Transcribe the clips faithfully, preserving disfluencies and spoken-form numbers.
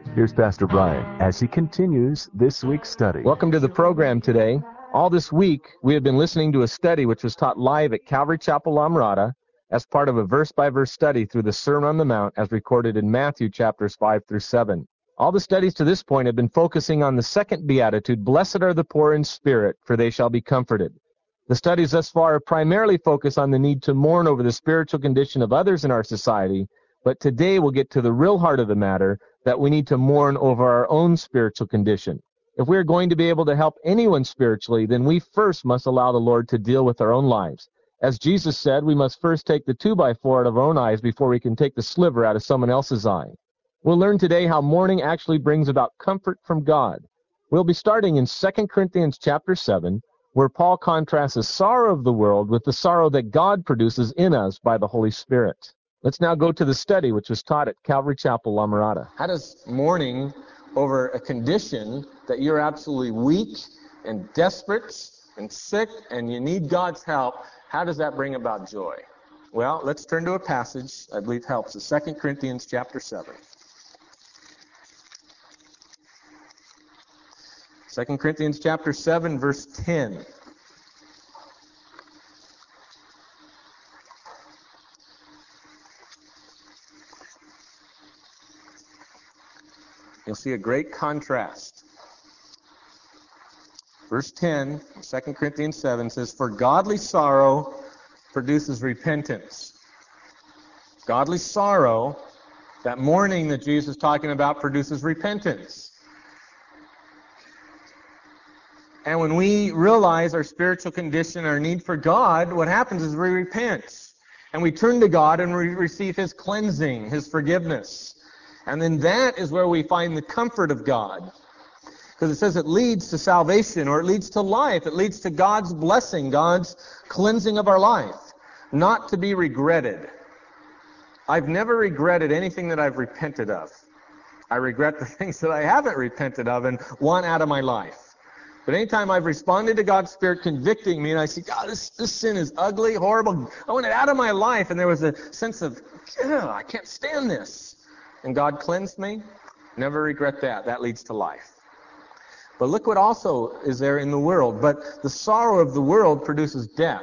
Here's Pastor Brian as he continues this week's study. Welcome to the program today. All this week, we have been listening to a study which was taught live at Calvary Chapel, La Mirada, as part of a verse-by-verse study through the Sermon on the Mount as recorded in Matthew chapters five through seven. All the studies to this point have been focusing on the second beatitude, "Blessed are the poor in spirit, for they shall be comforted." The studies thus far have primarily focused on the need to mourn over the spiritual condition of others in our society, but today we'll get to the real heart of the matter, that we need to mourn over our own spiritual condition. If we're going to be able to help anyone spiritually, then we first must allow the Lord to deal with our own lives. As Jesus said, we must first take the two by four out of our own eyes before we can take the sliver out of someone else's eye. We'll learn today how mourning actually brings about comfort from God. We'll be starting in Second Corinthians chapter seven, where Paul contrasts the sorrow of the world with the sorrow that God produces in us by the Holy Spirit. Let's now go to the study which was taught at Calvary Chapel, La Mirada. How does mourning over a condition that you're absolutely weak and desperate and sick and you need God's help, how does that bring about joy? Well, let's turn to a passage I believe helps. It's Second Corinthians chapter seven. Second Corinthians chapter seven, verse ten. You'll see a great contrast. Verse ten, Second Corinthians seven says, "For godly sorrow produces repentance." Godly sorrow, that mourning that Jesus is talking about, produces repentance. And when we realize our spiritual condition, our need for God, what happens is we repent. And we turn to God and we receive His cleansing, His forgiveness. And then that is where we find the comfort of God. Because it says it leads to salvation, or it leads to life. It leads to God's blessing, God's cleansing of our life. Not to be regretted. I've never regretted anything that I've repented of. I regret the things that I haven't repented of and want out of my life. But anytime I've responded to God's Spirit convicting me and I say, God, this, this sin is ugly, horrible, I want it out of my life. And there was a sense of, I can't stand this. And God cleansed me. Never regret that. That leads to life. But look what also is there in the world. But the sorrow of the world produces death.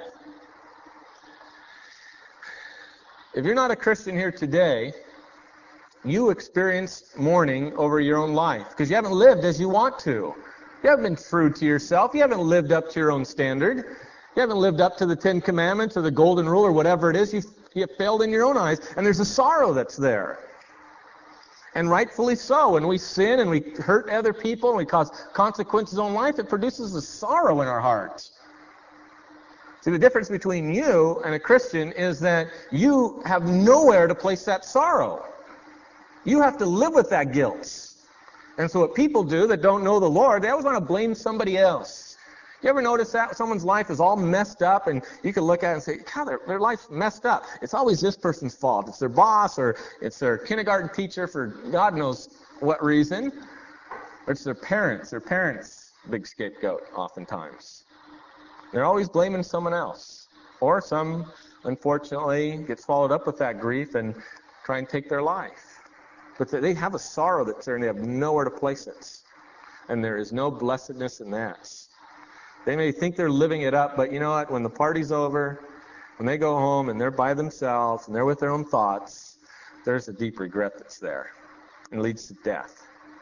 If you're not a Christian here today, you experience mourning over your own life because you haven't lived as you want to. You haven't been true to yourself. You haven't lived up to your own standard. You haven't lived up to the Ten Commandments or the Golden Rule or whatever it is. You've, you've failed in your own eyes. And there's a sorrow that's there. And rightfully so. When we sin and we hurt other people and we cause consequences on life, it produces a sorrow in our hearts. See, the difference between you and a Christian is that you have nowhere to place that sorrow. You have to live with that guilt. And so what people do that don't know the Lord, they always want to blame somebody else. You ever notice that? Someone's life is all messed up, and you can look at it and say, God, their, their life's messed up. It's always this person's fault. It's their boss, or it's their kindergarten teacher for God knows what reason. Or it's their parents. Their parents' big scapegoat, oftentimes. They're always blaming someone else. Or some, unfortunately, gets followed up with that grief and try and take their life. But they have a sorrow that's there, and they have nowhere to place it. And there is no blessedness in that. They may think they're living it up, but you know what? When the party's over, when they go home and they're by themselves and they're with their own thoughts, there's a deep regret that's there. And it leads to death.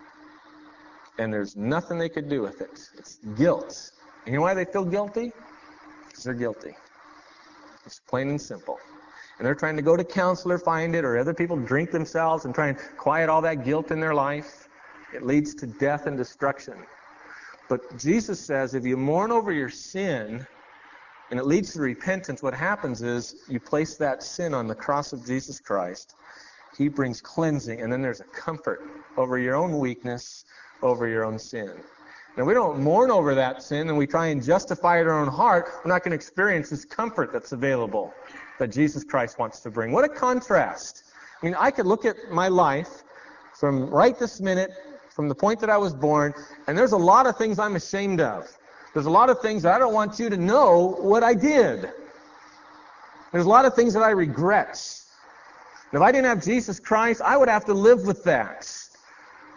And there's nothing they could do with it. It's guilt. And you know why they feel guilty? Because they're guilty. It's plain and simple. And they're trying to go to counselor, find it, or other people drink themselves and try and quiet all that guilt in their life. It leads to death and destruction. But Jesus says if you mourn over your sin and it leads to repentance, what happens is you place that sin on the cross of Jesus Christ. He brings cleansing, and then there's a comfort over your own weakness, over your own sin. Now, we don't mourn over that sin and we try and justify it in our own heart. We're not going to experience this comfort that's available that Jesus Christ wants to bring. What a contrast. I mean, I could look at my life from right this minute, from the point that I was born, and there's a lot of things I'm ashamed of. There's a lot of things that I don't want you to know what I did. There's a lot of things that I regret. And if I didn't have Jesus Christ, I would have to live with that.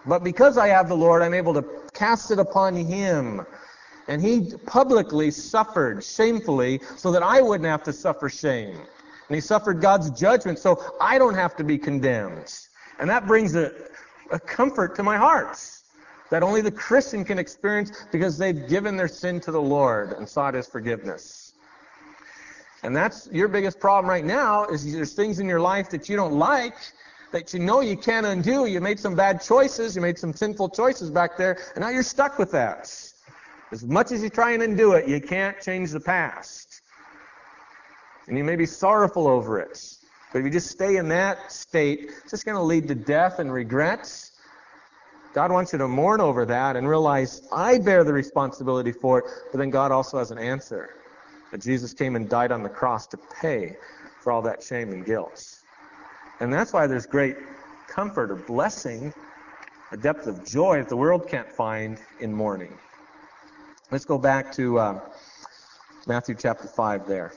But because I have the Lord, I'm able to cast it upon Him. And He publicly suffered shamefully so that I wouldn't have to suffer shame. And He suffered God's judgment so I don't have to be condemned. And that brings a, a comfort to my heart that only the Christian can experience because they've given their sin to the Lord and sought His forgiveness. And that's your biggest problem right now, is there's things in your life that you don't like, that you know you can't undo. You made some bad choices, you made some sinful choices back there, and now you're stuck with that. As much as you try and undo it, you can't change the past. And you may be sorrowful over it. But if you just stay in that state, it's just going to lead to death and regrets. God wants you to mourn over that and realize, I bear the responsibility for it, but then God also has an answer. That Jesus came and died on the cross to pay for all that shame and guilt. And that's why there's great comfort or blessing, a depth of joy that the world can't find in mourning. Let's go back to uh, Matthew chapter five there.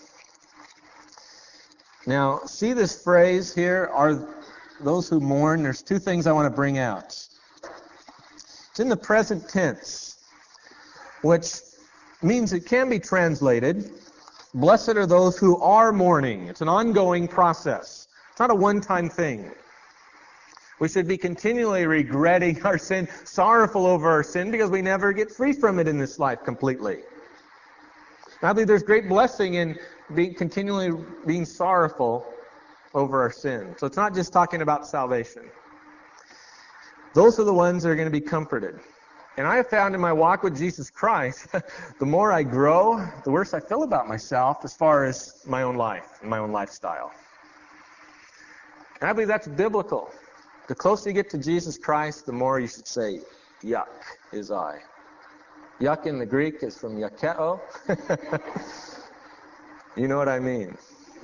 Now, see this phrase here, are those who mourn. There's two things I want to bring out. It's in the present tense, which means it can be translated, blessed are those who are mourning. It's an ongoing process. It's not a one-time thing. We should be continually regretting our sin, sorrowful over our sin, because we never get free from it in this life completely. I believe there's great blessing in being continually being sorrowful over our sin. So it's not just talking about salvation. Those are the ones that are going to be comforted. And I have found in my walk with Jesus Christ, the more I grow, the worse I feel about myself as far as my own life and my own lifestyle. And I believe that's biblical. The closer you get to Jesus Christ, the more you should say, yuck is I. Yuck in the Greek is from yakeo. You know what I mean.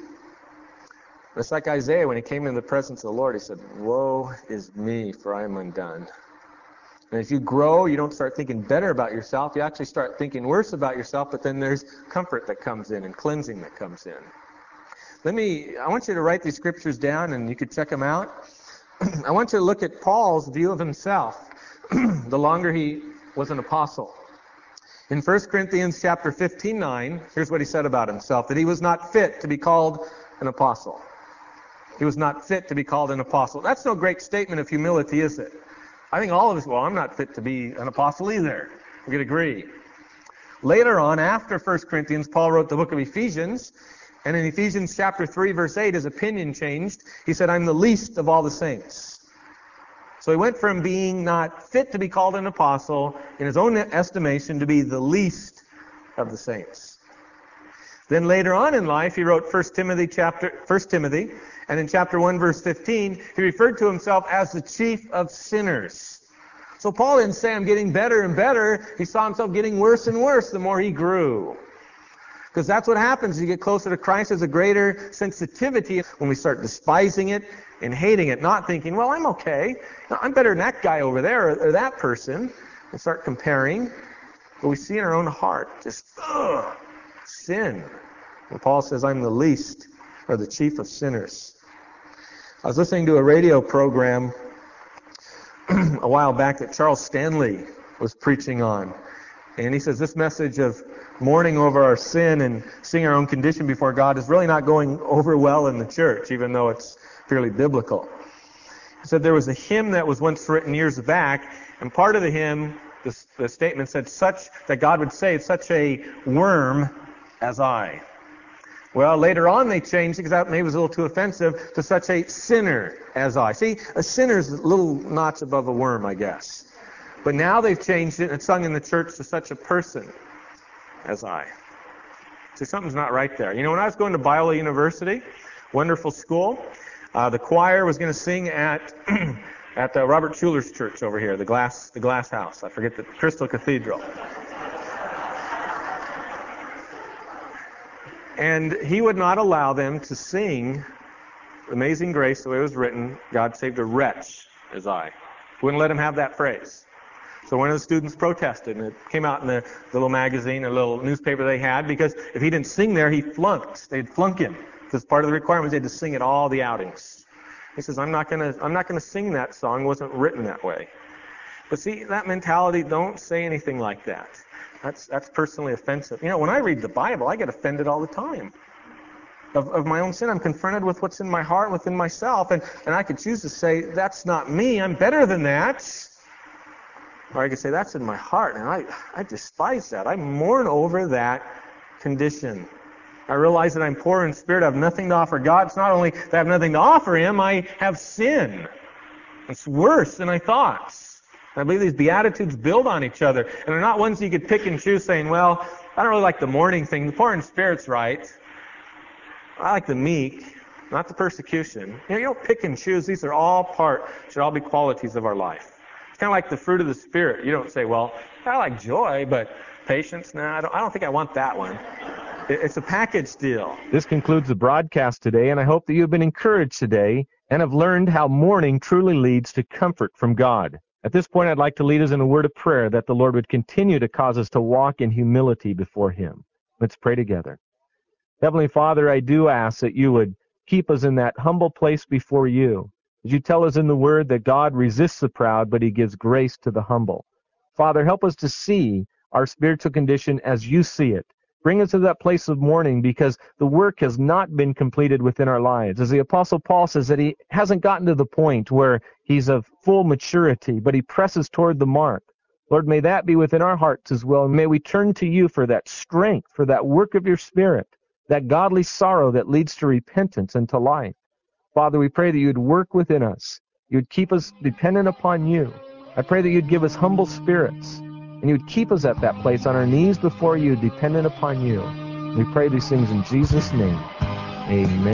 It's like Isaiah, when he came in the presence of the Lord, he said, woe is me, for I am undone. And as you grow, you don't start thinking better about yourself. You actually start thinking worse about yourself, but then there's comfort that comes in and cleansing that comes in. Let me, I want you to write these scriptures down, and you could check them out. I want you to look at Paul's view of himself the longer he was an apostle. In First Corinthians chapter fifteen nine, here's what he said about himself, that he was not fit to be called an apostle. He was not fit to be called an apostle. That's no great statement of humility, is it? I think all of us, well, I'm not fit to be an apostle either. We could agree. Later on, after First Corinthians, Paul wrote the book of Ephesians, and in Ephesians chapter three, verse eight, his opinion changed. He said, I'm the least of all the saints. So he went from being not fit to be called an apostle, in his own estimation, to be the least of the saints. Then later on in life, he wrote First Timothy chapter First Timothy, and in chapter one, verse fifteen, he referred to himself as the chief of sinners. So Paul didn't say, I'm getting better and better. He saw himself getting worse and worse the more he grew. Because that's what happens as you get closer to Christ. There's a greater sensitivity when we start despising it and hating it, not thinking, well, I'm okay. I'm better than that guy over there or, or that person. And start comparing. But we see in our own heart just, ugh, sin. And Paul says, I'm the least or the chief of sinners. I was listening to a radio program a while back that Charles Stanley was preaching on. And he says this message of mourning over our sin and seeing our own condition before God is really not going over well in the church, even though it's fairly biblical. He said there was a hymn that was once written years back, and part of the hymn, the, the statement said, such that God would say, such a worm as I. Well, later on they changed it, because that maybe was a little too offensive, to such a sinner as I. See, a sinner is a little notch above a worm, I guess. But now they've changed it, and it's sung in the church, to such a person as I. So something's not right there. You know, when I was going to Biola University, wonderful school, uh, the choir was going to sing at at the Robert Schuller's church over here, the glass the glass house. I forget the Crystal Cathedral. And he would not allow them to sing Amazing Grace the way it was written, God saved a wretch as I. Wouldn't let him have that phrase. So one of the students protested, and it came out in the little magazine, a little newspaper they had, because if he didn't sing there, he flunked. They'd flunk him. Because part of the requirement, they had to sing at all the outings. He says, I'm not going to I'm not going to sing that song. It wasn't written that way. But see, that mentality, don't say anything like that. That's that's personally offensive. You know, when I read the Bible, I get offended all the time. Of, of my own sin, I'm confronted with what's in my heart, within myself, and, and I could choose to say, that's not me, I'm better than that. Or I could say, that's in my heart, and I, I despise that. I mourn over that condition. I realize that I'm poor in spirit, I have nothing to offer God. It's not only that I have nothing to offer Him, I have sin. It's worse than I thought. I believe these Beatitudes build on each other, and they're not ones you could pick and choose saying, well, I don't really like the mourning thing. The poor in spirit's right. I like the meek, not the persecution. You know, you don't pick and choose. These are all part, should all be qualities of our life. It's kind of like the fruit of the Spirit. You don't say, well, I like joy, but patience, no, nah, I don't, I don't think I want that one. It, it's a package deal. This concludes the broadcast today, and I hope that you've been encouraged today and have learned how mourning truly leads to comfort from God. At this point, I'd like to lead us in a word of prayer that the Lord would continue to cause us to walk in humility before Him. Let's pray together. Heavenly Father, I do ask that you would keep us in that humble place before you. As you tell us in the Word that God resists the proud, but He gives grace to the humble. Father, help us to see our spiritual condition as you see it. Bring us to that place of mourning because the work has not been completed within our lives. As the Apostle Paul says that he hasn't gotten to the point where he's of full maturity, but he presses toward the mark. Lord, may that be within our hearts as well. And may we turn to you for that strength, for that work of your Spirit, that godly sorrow that leads to repentance and to life. Father, we pray that you'd work within us. You'd keep us dependent upon you. I pray that you'd give us humble spirits, and you'd keep us at that place on our knees before you, dependent upon you. We pray these things in Jesus' name. Amen.